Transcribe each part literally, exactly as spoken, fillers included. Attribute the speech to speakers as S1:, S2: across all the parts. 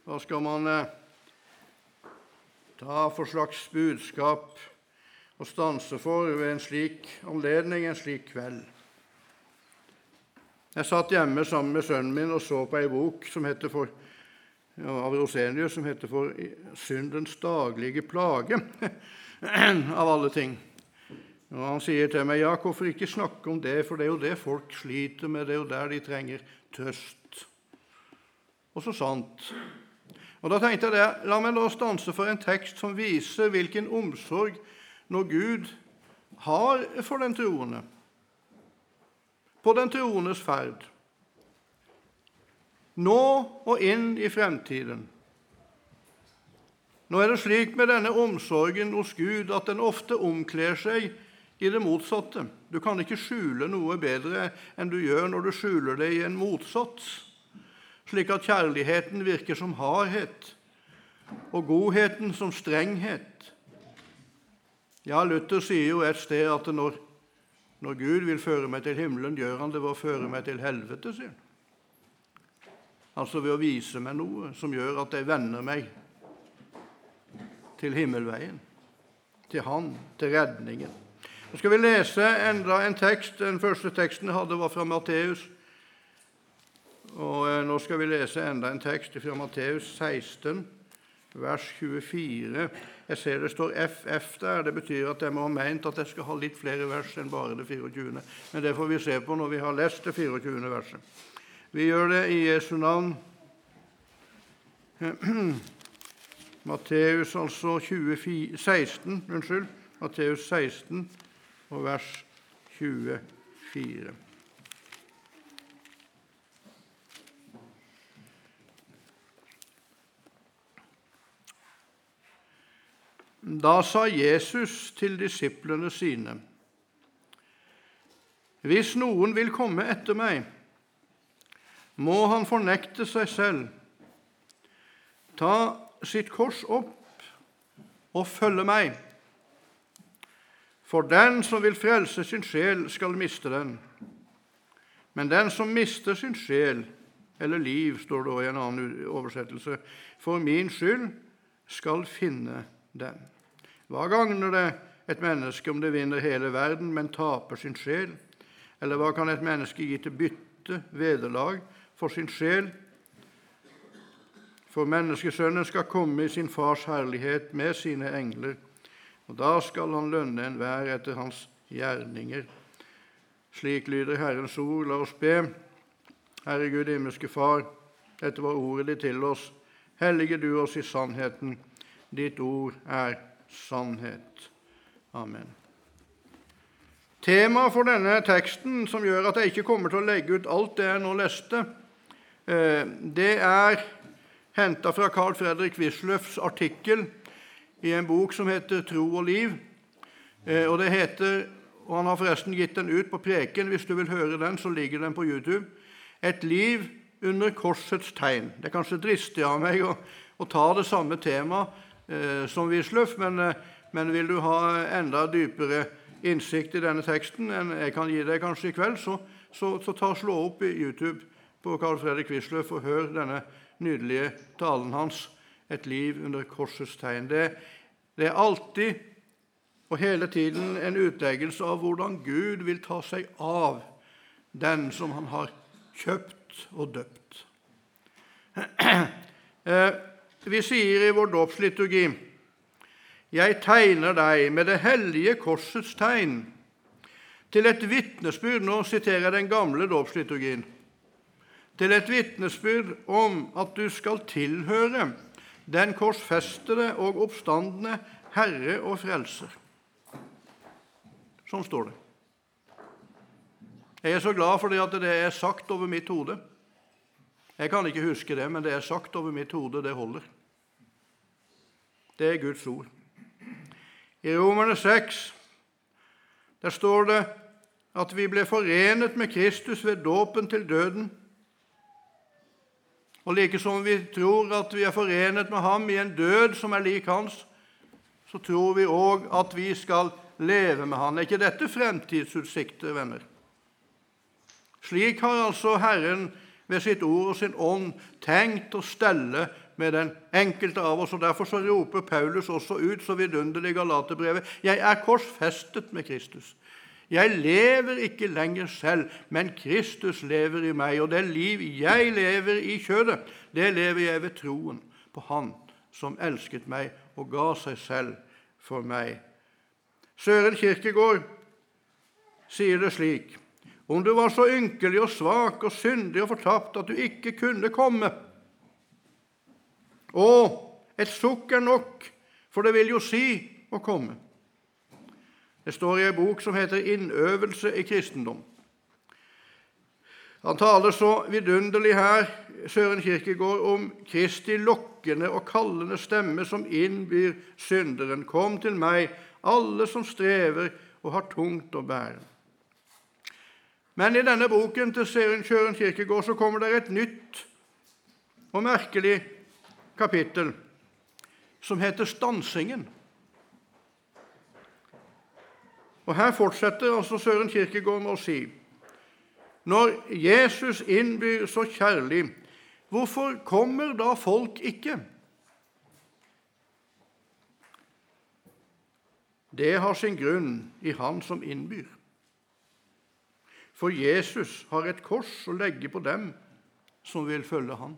S1: Hva skal man eh, ta for slags budskap og stanse for ved en slik anledning, en slik kveld? Jeg satt hjemme sammen med sønnen min og så på en bok som heter for, ja, av Rosenius, som heter for Syndens daglige plage, av alle ting. Og han sier til meg, ja, hvorfor ikke snakke om det, for det er jo det folk sliter med, det er jo der de trenger trøst. Og så sant. Og da tenkte jeg det, la meg da stanse for en tekst som viser hvilken omsorg når Gud har for den troende, på den troendes ferd, nå og inn i fremtiden. Nå er det slik med denne omsorgen hos Gud at den ofte omkler seg i det motsatte. Du kan ikke skjule noe bedre enn du gjør når du skjuler det i en motsats, slik at kjærligheten virker som hardhet, og godheten som strenghet. Ja, Luther sier jo et sted at når, når Gud vil føre meg til himmelen, gjør han det ved å føre meg til helvete, sier han. Altså ved å vise meg noe som gjør at jeg vender meg til himmelveien, til han, til redningen. Nå skal vi lese enda en tekst. Den første teksten jeg hadde var fra Matteus. Og nå skal vi lese enda en tekst fra Matteus seksten, vers tjuefire. Jeg ser det står F F der. Det betyr at jeg må ha ment at jeg skal ha litt flere vers enn bare det fireogtyvende. Men det får vi se på når vi har lest det fireogtyvende verset. Vi gjør det i Jesu navn. Matteus altså tjuefire, seksten, unnskyld. Matteus seksten og vers tjuefire. Da sa Jesus til disiplene sine, hvis noen vil komme etter meg, må han fornekte seg selv, ta sitt kors opp og følge meg. For den som vil frelse sin sjel, skal miste den. Men den som mister sin sjel, eller liv, står det også i en annen oversettelse, for min skyld skal finne den. Hva gagner det et menneske om det vinner hele verden, men taper sin sjel? Eller hva kan et menneske gi til bytte, vederlag, for sin sjel? For menneskesønnen skal komme i sin fars herlighet med sine engler, og da skal han lønne enhver etter hans gjerninger. Slik lyder Herrens ord. La oss be. Herre Gud, himmelske Far, dette var ordet ditt til oss. Hellige du oss i sannheten. Ditt ord er sannhet. Amen. Temaet for denne teksten, som gjør at jeg ikke kommer til å legge ut alt det jeg nå leste, det er hentet fra Carl Fredrik Wisløffs artikkel i en bok som heter Tro og liv. Og det heter, og han har forresten gitt den ut på preken, hvis du vil høre den, så ligger den på YouTube, Et liv under korsets tegn. Det er kanskje dristig av meg å, å ta det samme tema eh, som Wisløff, men, men vil du ha enda dypere innsikt i denne teksten enn jeg kan gi deg kanskje i kveld, så, så, så ta slå opp i YouTube på Carl Fredrik Wisløff og hør denne nydelige talen hans, Et liv under korsets tegn. Det, det er alltid og hele tiden en utleggelse av hvordan Gud vil ta seg av den som han har kjøpt og døpt. Vi sier i vår dåpsliturgi, jeg tegner deg med det hellige korsets tegn til et vitnesbyrd, nå siterer jeg den gamle dåpsliturgien, til et vitnesbyrd om at du skal tilhøre den korsfestede og oppstandende Herre og Frelser. Sånn står det. Jeg er så glad for det at det er sagt over mitt hode. Jeg kan ikke huske det, men det er sagt over mitt hode, det holder. Det er Guds ord. I Romerne seks, der står det at vi ble forenet med Kristus ved dåpen til døden, og like som vi tror at vi er forenet med ham i en død som er lik hans, så tror vi også at vi skal leve med han. Er ikke dette fremtidsutsikter, venner? Slik har altså Herren ved sitt ord og sin ånd tenkt å stelle med den enkelte av oss, og derfor så roper Paulus også ut så vidunderlig i Galaterbrevet: Jeg er korsfestet med Kristus. Jeg lever ikke lenger selv, men Kristus lever i meg, og det liv jeg lever i kjødet, det lever jeg ved troen på Han som elsket meg og ga seg selv for meg. Søren Kierkegaard sier det slik: Om du var så ynkelig og svak og syndig og fortapt at du ikke kunne komme. Og et sukk er nok, for det vil jo si å komme. Det står i en bok som heter Innøvelse i kristendom. Han taler så vidunderlig her, Søren Kierkegaard, om Kristi lokkende og kallende stemme som innbyr synderen: Kom til meg, alle som strever og har tungt å bære. Men i denne boken til Søren Kierkegaard så kommer det et nytt og merkelig kapittel som heter Stansingen. Og her fortsetter altså Søren Kierkegaard med å si: Når Jesus innbyr så kjærlig, hvorfor kommer da folk ikke? Det har sin grunn i Han som innbyr. For Jesus har et kors å legge på dem som vil følge Han.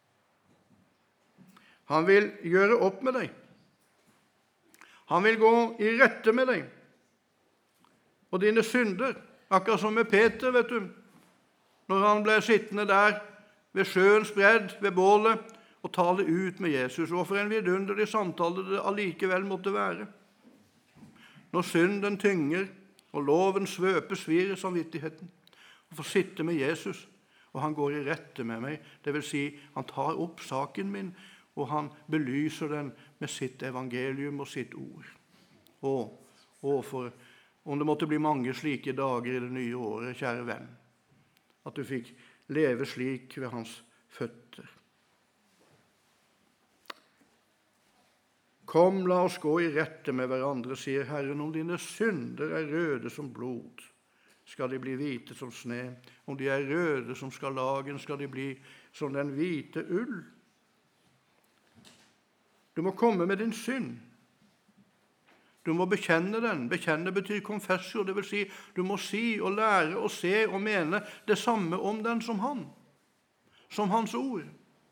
S1: Han vil gjøre opp med deg. Han vil gå i rette med deg. Og dine synder, akkurat som med Peter, vet du, når han ble sittende der ved sjøens bredd, ved bålet, og tale ut med Jesus. Og for en vidunderlig samtale det allikevel måtte være. Når synden tynger, og loven svøper svir i samvittigheten, og få sitte med Jesus, og han går i rette med meg, det vil si, han tar opp saken min, og han belyser den med sitt evangelium og sitt ord. Og, og for om det måtte bli mange slike dager i det nye året, kjære venn, at du fikk leve slik ved hans føtter. Kom, la oss gå i rette med hverandre, sier Herren. Om dine synder er røde som blod, skal de bli hvite som sne. Om de er røde som skarlagen, skal de bli som den hvite ull. Du må komme med din synd. Du må bekjenne den. Bekjenne betyr confessio, det vil si du må si og lære og se og mene det samme om den som han. Som hans ord.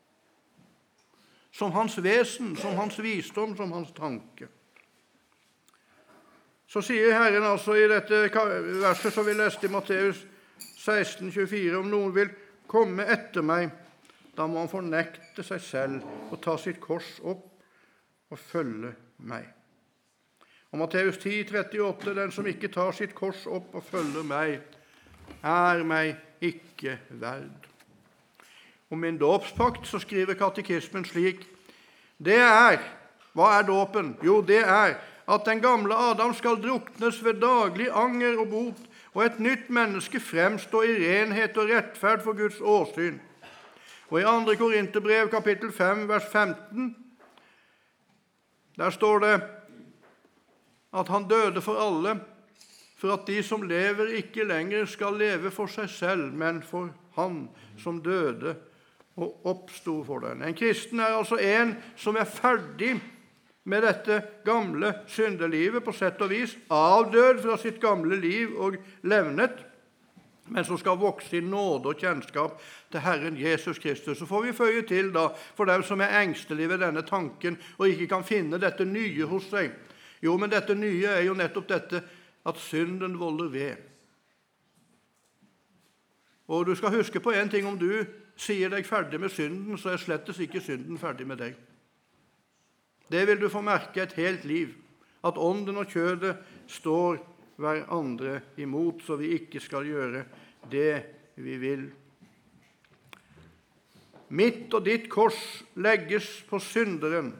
S1: Som hans vesen, som hans visdom, som hans tanke. Så sier Herren altså i dette verset som vi leste i Matteus seksten tjuefire: Om noen vil komme etter meg, da må han fornekte seg selv og ta sitt kors opp og følge meg. Og Matteus ti trettiåtte: Den som ikke tar sitt kors opp og følger meg, er meg ikke verd. Om min dåpspakt så skriver katekismen slik: Det er, hva er dåpen? Jo, det er at den gamle Adam skal druknes ved daglig anger og bot, og et nytt menneske fremstå i renhet og rettferd for Guds åsyn. Og i andre Korinterbrev kapittel fem vers femten, der står det at han døde for alle, for at de som lever ikke lenger skal leve for seg selv, men for han som døde og oppstod for den. En kristen er altså en som er ferdig med dette gamle syndelivet, på sett og vis avdød fra sitt gamle liv og levnet, men som skal vokse i nåde og kjennskap til Herren Jesus Kristus. Så får vi føye til da, for dem som er engstelige ved denne tanken og ikke kan finne dette nye hos seg. Jo, men dette nye er jo nettopp dette at synden volder ved. Og du skal huske på en ting: om du sier deg ferdig med synden, så er slettes ikke synden ferdig med deg. Det vil du få merke et helt liv, at ånden og kjødet står hverandre imot, så vi ikke skal gjøre det vi vil. Mitt og ditt kors legges på synderen,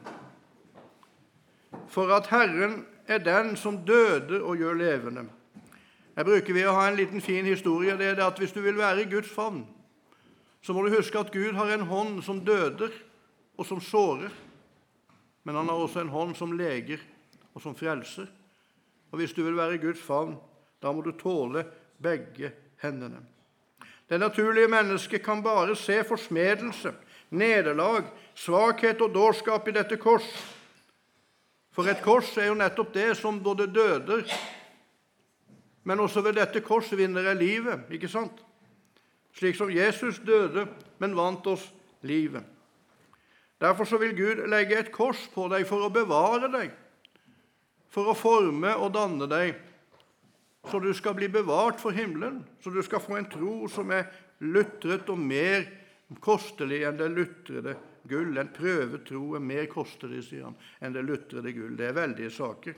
S1: for at Herren er den som døde og gjør levende. Jeg bruker vi å ha en liten fin historie, det er det at hvis du vil være i Guds favn, så må du huske at Gud har en hånd som døder og som sårer, men han har også en hånd som leger og som frelser. Og hvis du vil være i Guds favn, da må du tåle begge hendene. Det naturlige mennesket kan bare se forsmedelse, nederlag, svakhet og dårskap i dette kors. For et kors er jo nettopp det som både døder, men også ved dette kors vinner jeg livet, ikke sant? Slik som Jesus døde, men vant oss livet. Derfor så vil Gud legge et kors på deg for å bevare deg, for å forme og danne deg, så du skal bli bevart for himmelen, så du skal få en tro som er luttret og mer kostelig enn det lutrede gull. En prøvetro er mer kostelig, sier han, enn det lutrede gull. Det er veldige saker.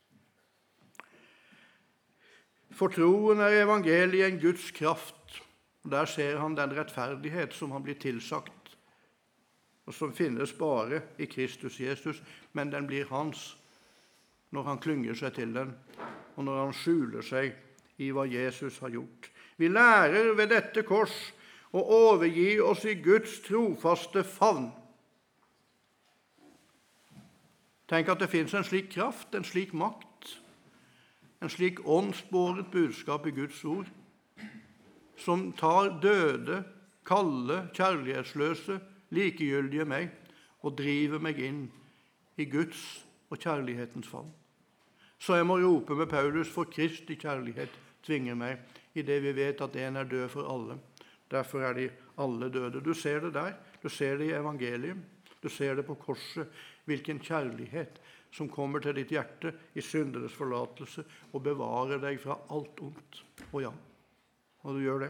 S1: For troen er evangeliet en Guds kraft. Der ser han den rettferdighet som han blir tilsagt, og som finnes bare i Kristus Jesus, men den blir hans når han klynger seg til den, og når han skjuler seg i hva Jesus har gjort. Vi lærer ved dette kors å overgi oss i Guds trofaste favn. Tenk at det finnes en slik kraft, en slik makt, en slik åndsbåret budskap i Guds ord, som tar døde, kalde, kjærlighetsløse, likegyldige meg, og driver meg inn i Guds og kjærlighetens favn. Så jeg må rope med Paulus, for Kristi kjærlighet tvinger meg, i det vi vet at en er død for alle. Derfor er de alle døde. Du ser det der, du ser det i evangeliet, du ser det på korset, hvilken kjærlighet som kommer til ditt hjerte i synderes forlatelse og bevarer deg fra alt ondt. Og ja, og du gjør det.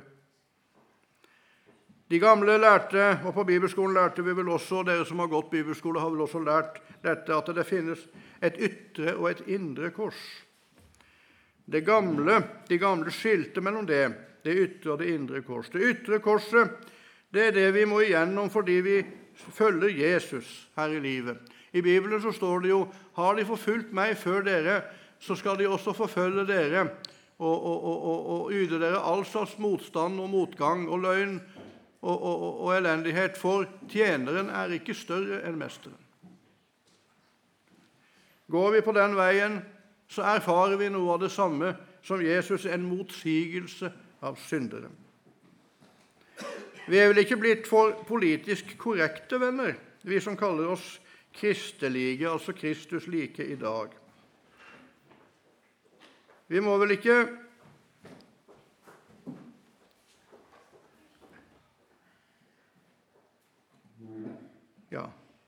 S1: De gamle lærte, og på bibelskolen lærte vi vel også, og dere som har gått bibelskole har vel også lært dette, at det finnes et ytre og et indre kors. Det gamle, de gamle skilte mellom det, det ytre og det indre kors. Det ytre korset, det er det vi må igjennom fordi vi følger Jesus her i livet. I Bibelen så står det jo, har de forfulgt meg før dere, så skal de også forfølge dere, og, og, og, og, og yde dere all slags motstand og motgang og løgn, Og, og, og elendighet, for tjeneren er ikke større enn mesteren. Går vi på den veien, så erfarer vi noe av det samme som Jesus, en motsigelse av syndere. Vi er vel ikke blitt for politisk korrekte venner, vi som kaller oss kristelige, altså Kristus like i dag. Vi må vel ikke Ja.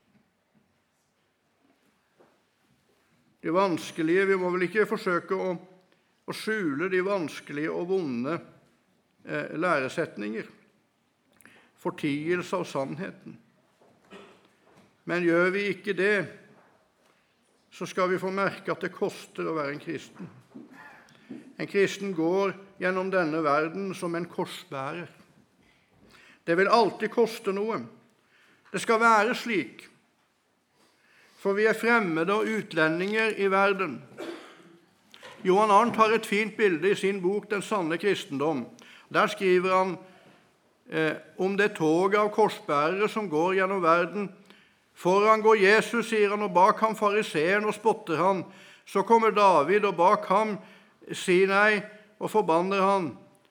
S1: Det vanskelige, vi må vel ikke forsøke å, å skjule de vanskelige og vonde eh, læresetninger, fortielse av sannheten. Men gjør vi ikke det, så skal vi få merke at det koster å være en kristen. En kristen går gjennom denne verden som en korsbærer. Det vil alltid koste noe. Det skal være slik, for vi er fremmede og utlendinger i verden. Johan Arndt har et fint bilde i sin bok «Den sanne kristendom». Der skriver han eh, om det toget av korsbærere som går gjennom verden. Foran går Jesus, sier han, og bak ham fariseeren, og spotter han. Så kommer David, og bak ham Sinai, og forbanner han,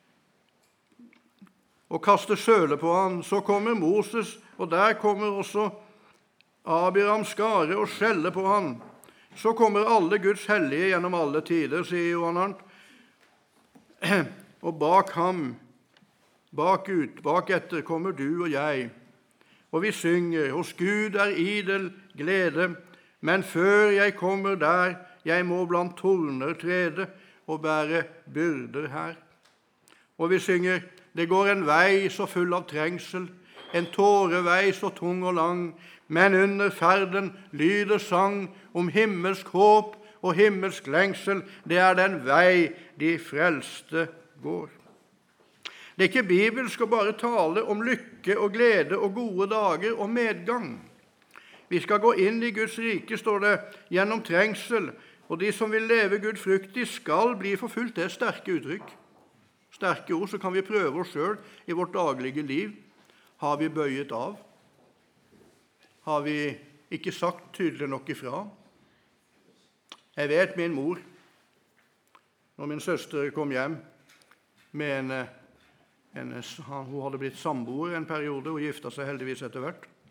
S1: og kaster søle på han. Så kommer Moses, og der kommer også Abiram skare og skjelle på han. Så kommer alle Guds hellige gjennom alle tider, sier Johan Arndt. Og bak ham, bak ut, bak etter kommer du og jeg. Og vi synger, hos Gud er idel glede, men før jeg kommer der, jeg må blant torner trede og bære byrder her. Og vi synger, det går en vei så full av trengsel, en tårevei så tung og lang, men under ferden lyder sang om himmelsk håp og himmelsk lengsel. Det er den vei de frelste går. Det er ikke bibelsk å bare tale om lykke og glede og gode dager og medgang. Vi skal gå inn i Guds rike, står det, gjennom trengsel, og de som vil leve Gud fruktig skal bli forfulgt. Det er sterke uttrykk. Sterke ord, så kan vi prøve oss selv i vårt daglige liv. Har vi bøyet av? Har vi ikke sagt tydelig nok ifra? Jeg vet min mor, når min søster kom hjem med en, en hun hadde blitt samboer en periode, og gifta seg heldigvis etter hvert.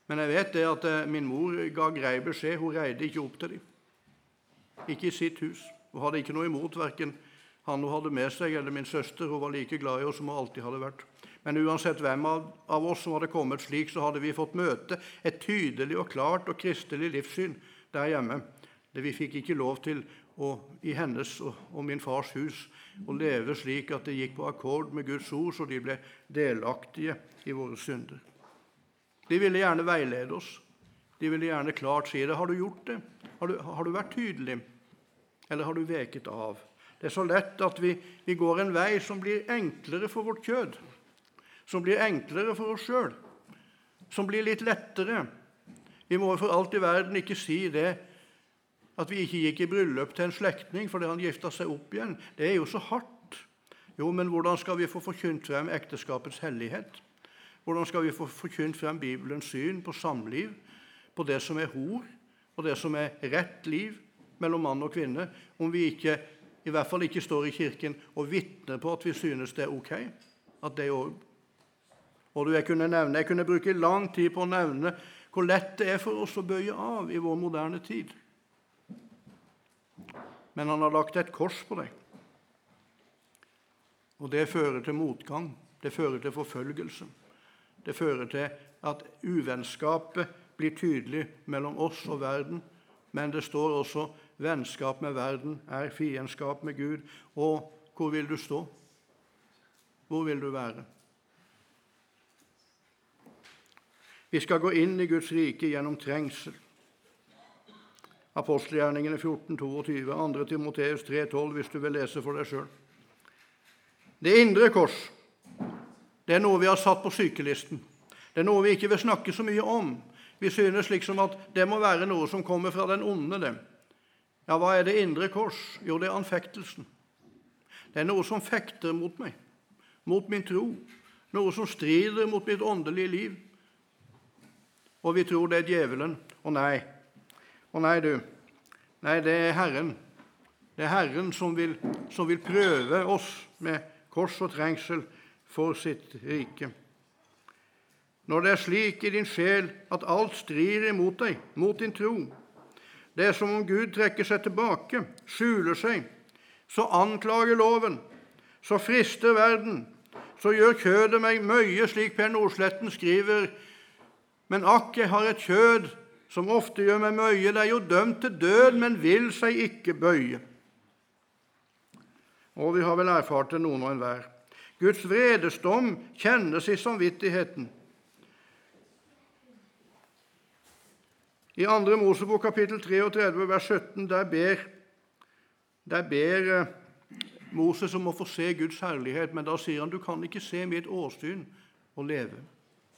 S1: Men jeg vet det at min mor ga grei beskjed, hun reide ikke opp til dem. Ikke i sitt hus. Hun hadde ikke noe imot, hverken han hun hadde med seg eller min søster. Hun var like glad i oss som hun alltid hadde vært. Men uansett hvem av, av oss som hadde kommet slik, så hadde vi fått møte et tydelig og klart og kristelig livssyn der hjemme. Det vi fikk ikke lov til å, i hennes og, og min fars hus å leve slik at det gikk på akkord med Guds ord, så de ble delaktige i våre synder. De ville gjerne veilede oss. De ville gjerne klart si det. Har du gjort det? Har du, har du vært tydelig? Eller har du veket av? Det er så lett at vi, vi går en vei som blir enklere for vårt kjød, som blir enklere for oss selv, som blir litt lettere. Vi må for alt i verden ikke si det at vi ikke gikk i bryllup til en slektning fordi han giftet seg opp igjen. Det er jo så hardt. Jo, men hvordan skal vi få forkynt frem ekteskapets hellighet? Hvordan skal vi få forkynt frem Bibelens syn på samliv, på det som er hor, og det som er rett liv mellom mann og kvinne, om vi ikke, i hvert fall ikke står i kirken og vitner på at vi synes det er ok? At det er også. Og jeg kunne, nevne, jeg kunne bruke lang tid på å nevne hvor lett det er for oss å bøye av i vår moderne tid. Men han har lagt et kors på deg. Og det fører til motgang. Det fører til forfølgelse. Det fører til at uvennskapet blir tydelig mellom oss og verden. Men det står også vennskap med verden er fiendskap med Gud. Og hvor vil du stå? Hvor vil du være? Vi skal gå inn i Guds rike gjennom trengsel. Apostelgjerningene fjorten tjueto, andre Timoteus tre tolv, hvis du vil lese for deg selv. Det indre kors, det er noe vi har satt på sykelisten. Det er noe vi ikke vil snakke så mye om. Vi synes liksom at det må være noe som kommer fra den onde. Det. Ja, hva er det indre kors? Jo, det er anfektelsen. Det er noe som fekter mot meg, mot min tro. Noe som strider mot mitt åndelige liv. Og vi tror det er djevelen. Og nei, og nei du, nei det er Herren. Det er Herren som vil, som vil prøve oss med kors og trengsel for sitt rike. Når det er slik i din sjel at alt strir imot deg, mot din tro, det er som om Gud trekker seg tilbake, skjuler seg, så anklager loven, så frister verden, så gjør kjødet meg møye, slik Per Nordsletten skriver. Men akk, jeg har et kjød som ofte gjør meg møye. Det er jo dømt til død, men vil seg ikke bøye. Og vi har vel erfart det noen og enhver. Guds vredesdom kjennes i samvittigheten. I andre Mosebok kapittel trettini, vers sytten, der ber, der ber Moses om å få se Guds herlighet, men da sier han, du kan ikke se mitt åsyn og leve.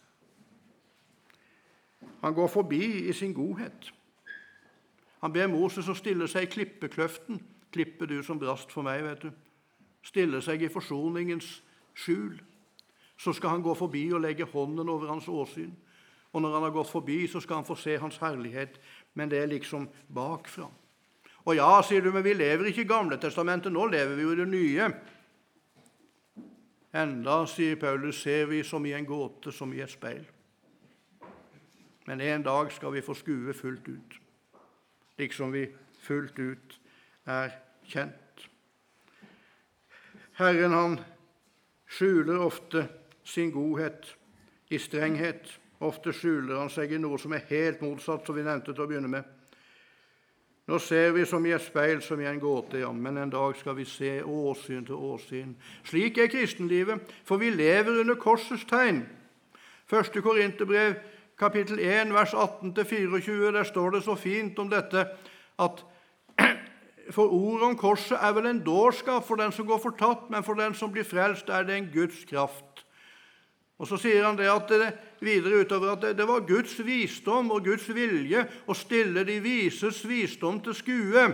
S1: Han går forbi i sin godhet. Han ber Moses å stille seg i klippekløften. Klippe du som brast for meg, vet du. Stille seg i forsoningens skjul. Så skal han gå forbi og legge hånden over hans åsyn. Og når han har gått forbi, så skal han få se hans herlighet. Men det er liksom bakfra. Og ja, sier du, men vi lever ikke i Gamle testamentet. Nå lever vi jo i det nye. Enda, sier Paulus, ser vi som i en gåte, som i et speil. Men en dag skal vi få skue fullt ut, liksom vi fullt ut er kjent. Herren, han skjuler ofte sin godhet i strenghet. Ofte skjuler han seg i noe som er helt motsatt, som vi nevnte til å begynne med. Nå ser vi som i et speil, som i en gåte, ja, men en dag skal vi se åsyn til åsyn. Slik er kristenlivet, for vi lever under korsets tegn. Første Korinterbrev, kapittel en, vers atten til tjuefire, der står det så fint om dette, at for ordet om korset er vel en dårskap for den som går fortapt, men for den som blir frelst er det en Guds kraft. Og så sier han det at det videre utover at det, det var Guds visdom og Guds vilje å stille de vises visdom til skue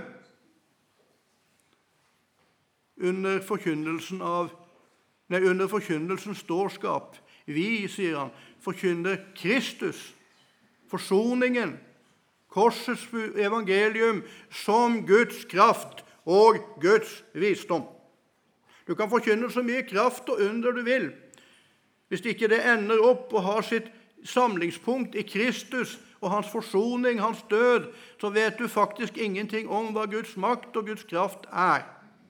S1: under forkynnelsen av, nei, under forkynnelsens dårskap. Vi, sier han, forkynner Kristus, forsoningen, korsets evangelium som Guds kraft og Guds visdom. Du kan forkynne så mye kraft og under du vil. Hvis ikke det ender opp og har sitt samlingspunkt i Kristus og hans forsoning, hans død, så vet du faktisk ingenting om hva Guds makt og Guds kraft er.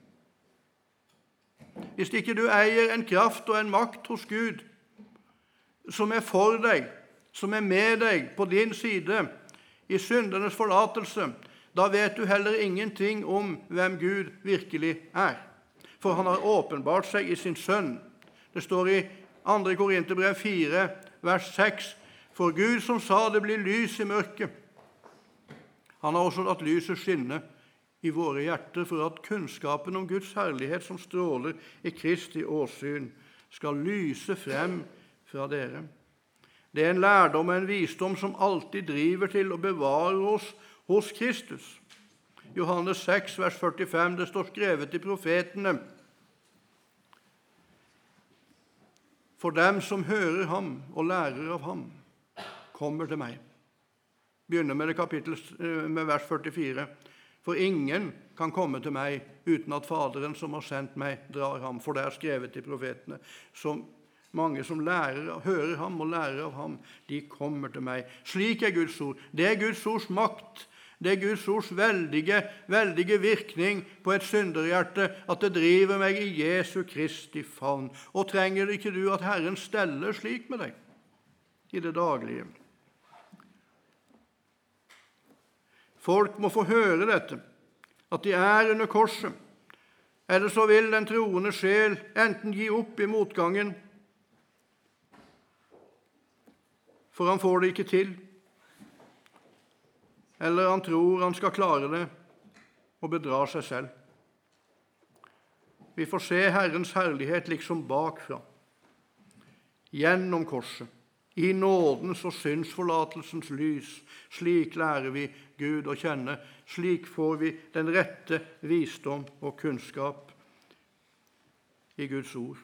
S1: Hvis ikke du eier en kraft og en makt hos Gud, som er for deg, som er med deg på din side, i syndernes forlatelse, da vet du heller ingenting om hvem Gud virkelig er. For han har åpenbart seg i sin sønn. Det står i andre Korinterbrev fire, vers seks, for Gud som sa det blir lys i mørket. Han har også latt lyset skinne i våre hjerter for at kunnskapen om Guds herlighet som stråler i Kristi åsyn skal lyse frem fra dere. Det er en lærdom og en visdom som alltid driver til å bevare oss hos Kristus. Johannes seks, vers førtifem, det står skrevet i profetene: For dem som hører ham og lærer av ham, kommer til meg. Begynner med det kapittel med vers førtifire. For ingen kan komme til meg uten at Faderen som har sendt meg, drar ham. For det er skrevet i profetene. Så mange som lærer, hører ham og lærer av ham, de kommer til meg. Slik er Guds ord. Det er Guds ords makt. Det er Guds ords veldige, veldige virkning på et synderhjerte, at det driver meg i Jesu Kristi favn. Og trenger ikke du at Herren steller slik med deg i det daglige? Folk må få høre dette, at de er under korset. Eller så vil den troende sjel enten gi opp i motgangen, for han får det ikke til, eller han tror han skal klare det og bedrar seg selv. Vi får se Herrens herlighet liksom bakfra, gjennom korset, i nådens og syndsforlatelsens lys. Slik lærer vi Gud å kjenne. Slik får vi den rette visdom og kunnskap i Guds ord.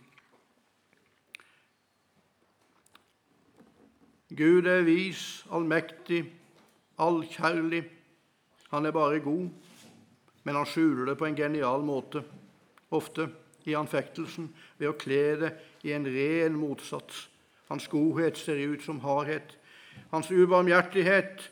S1: Gud er vis, allmektig, allkjærlig. Han er bare god, men han skjuler det på en genial måte, ofte i anfektelsen, ved å kle det i en ren motsats. Hans godhet ser ut som hardhet. Hans ubarmhjertighet,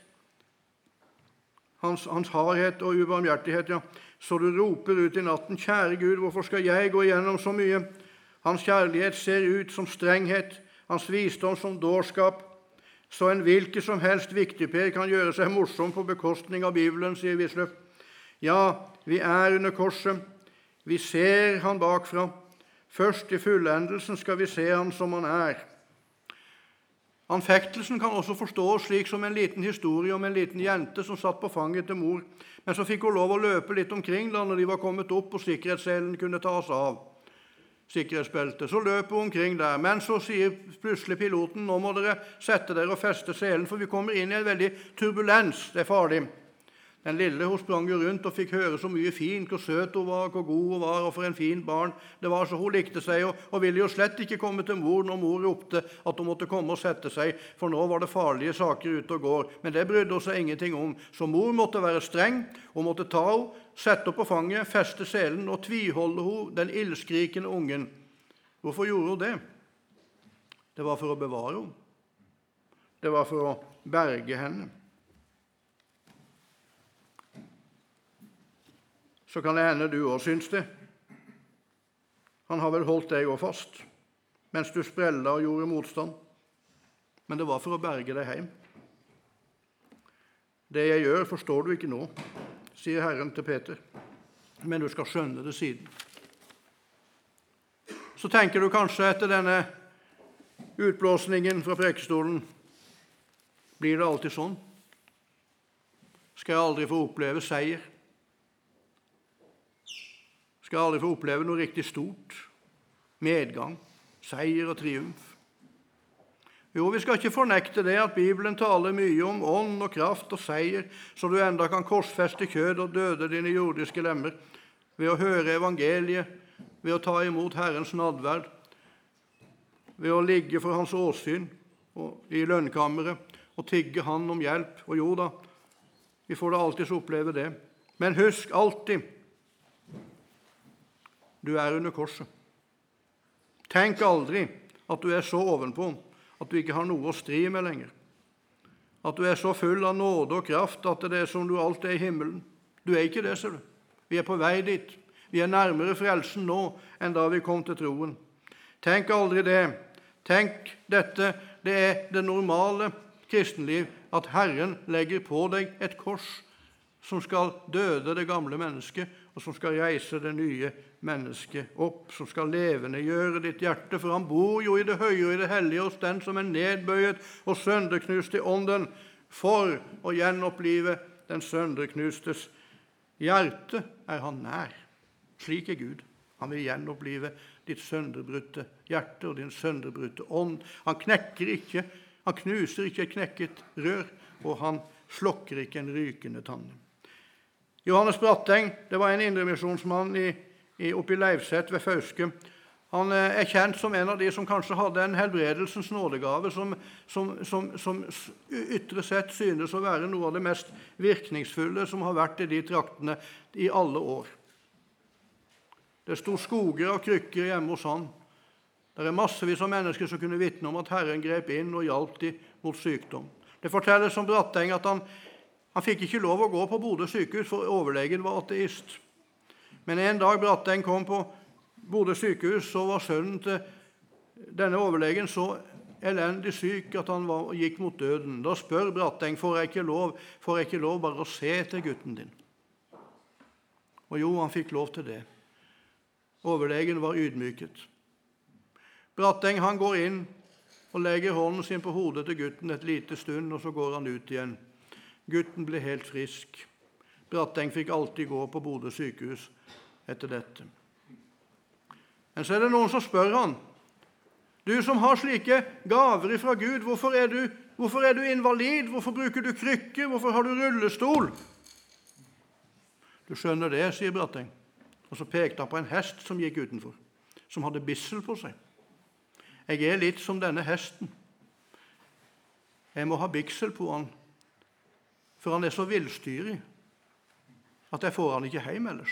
S1: hans, hans hardhet og ubarmhjertighet, ja. Så du roper ut i natten: kjære Gud, hvorfor skal jeg gå igjennom så mye? Hans kjærlighet ser ut som strenghet, hans visdom som dårskap. Så en hvilken som helst viktigper kan gjøre seg morsom på bekostning av Bibelen, sier Wisløff. Ja, vi er under korset. Vi ser han bakfra. Først i fullendelsen skal vi se han som han er. Anfektelsen kan også forstås slik som en liten historie om en liten jente som satt på fanget til mor, men så fikk hun lov å løpe litt omkring da når de var kommet opp og sikkerhetsselen kunne tas av sikkerhetsbeltet. Så løper hun omkring der, men så sier plutselig piloten: nå må dere sette dere og feste selen, for vi kommer inn i en veldig turbulens, det er farlig. Den lille hun sprang jo rundt og fikk høre så mye fint, hvor søt hun var, hvor god hun var, og for en fin barn det var, så hun likte seg, og, og ville jo slett ikke komme til mor når mor ropte at hun måtte komme og sette seg, for nå var det farlige saker ute og går. Men det brydde hun seg ingenting om, så mor måtte være streng, og måtte ta henne, sette henne på fanget, feste selen og tviholde henne, den ildskrikende ungen. Hvorfor gjorde hun det? Det var for å bevare henne. Det var for å berge henne. Så kan det hende du også syns det. Han har vel holdt deg også fast, mens du sprella og gjorde motstand. Men det var for å berge deg hjem. Det jeg gjør, forstår du ikke nå, sier Herren til Peter, men du skal skjønne det siden. Så tenker du kanskje etter denne utblåsningen fra prekestolen: blir det alltid sånn? Skal jeg aldri få oppleve seier? Skal jeg aldri få oppleve noe riktig stort? Medgang, seier og triumf? Jo, vi skal ikke fornekte det at Bibelen taler mye om ånd og kraft og seier, så du enda kan korsfeste kjød og døde dine jordiske lemmer ved å høre evangeliet, ved å ta imot Herrens nadverd, ved å ligge for hans åsyn og i lønnkammeret og tigge han om hjelp. Og jo da, vi får da alltid oppleve det. Men husk alltid: du er under korset. Tenk aldri at du er så ovenpå at du ikke har noe å stri med lenger. At du er så full av nåde og kraft at det er som du alt er i himmelen. Du er ikke det, ser du. Vi er på vei dit. Vi er nærmere frelsen nå enn da vi kom til troen. Tenk aldri det. Tenk dette. Det er det normale kristenliv, at Herren legger på deg et kors som skal døde det gamle mennesket, og som skal reise det nye mennesket opp, som skal levendegjøre ditt hjerte, for han bor jo i det høye og i det hellige hos den som er nedbøyet og sønderknust i ånden, for å gjenopplive den sønderknustes hjerte er han nær. Slik er Gud. Han vil gjenopplive ditt sønderbrutte hjerte og din sønderbrutte ånd. Han knekker ikke, han knuser ikke et knekket rør, og han slokker ikke en rykende tanne. Johannes Bratteng, det var en indremisjonsmann i, i, oppe i Leivset ved Fauske. Han er kjent som en av de som kanskje hadde en helbredelsens nådegave, som, som, som, som ytre sett synes å være noe av det mest virkningsfulle som har vært i de traktene i alle år. Det sto skoger av krykker hjemme hos han. Det er massevis av mennesker som kunne vitne om at Herren grep inn og hjalp dem mot sykdom. Det fortelles om Bratteng at han, han fikk ikke lov å gå på Bodø sykehus, for overlegen var ateist. Men en dag Bratteng kom på Bodø sykehus, så var sønnen til denne overlegen så elendig syk at han var, gikk mot døden. Da spør Bratteng, får jeg ikke lov, får jeg ikke lov bare å se til gutten din? Og jo, han fikk lov til det. Overlegen var ydmyket. Bratteng, han går inn og legger hånden sin på hodet til gutten et lite stund, og så går han ut igjen. Gutten ble helt frisk. Bratteng fikk alltid gå på Bodø sykehus etter dette. Men så er det noen som spør han, du som har slike gaver fra Gud, hvorfor er du, hvorfor er du invalid? Hvorfor bruker du krykker? Hvorfor har du rullestol? Du skjønner det, sier Bratteng. Og så pekte han på en hest som gikk utenfor, som hadde bissel på seg. Jeg er litt som denne hesten. Jeg må ha biksel på han, for han er så villstyrig at jeg får han ikke hjem ellers.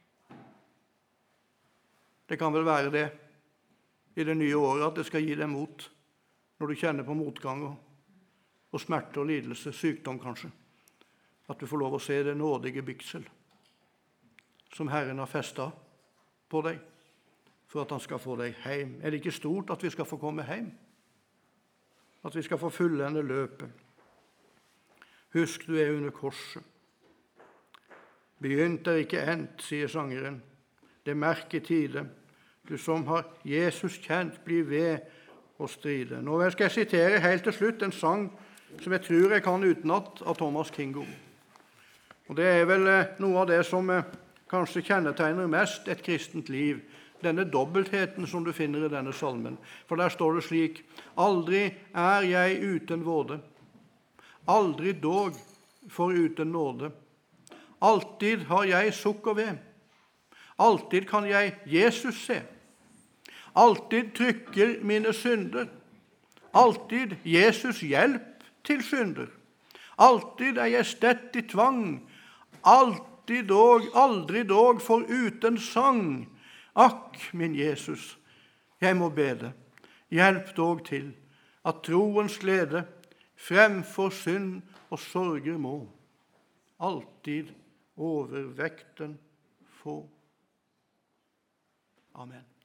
S1: Det kan vel være det i det nye året at det skal gi deg mot når du kjenner på motgang og, og smerte og lidelse, sykdom kanskje. At du får lov å se det nådige biksel som Herren har festet på deg, for at han skal få deg hjem. Er det ikke stort at vi skal få komme hjem? At vi skal få fullende løpet? Husk, du er under korset. Begynt er ikke endt, sier sangeren. Det merker tide. Du som har Jesus kjent, blir ved å stride. Nå skal jeg sitere helt til slutt en sang som jeg tror jeg kan utenat av Thomas Kingo. Og det er vel noe av det som kanskje kjennetegner mest et kristent liv, denne dobbeltheten som du finner i denne salmen. For der står det slik, aldri er jeg uten våde, aldri dog for uten nåde. Alltid har jeg sukk og ved, alltid kan jeg Jesus se, alltid trykker mine synder, alltid Jesus hjelp til synder, alltid er jeg stett i tvang, alltid dog, aldri dog for uten sang. Akk, min Jesus, jeg må bede, hjelp dog til, at troens glede fremfor synd og sorger må, alltid overvekten få. Amen.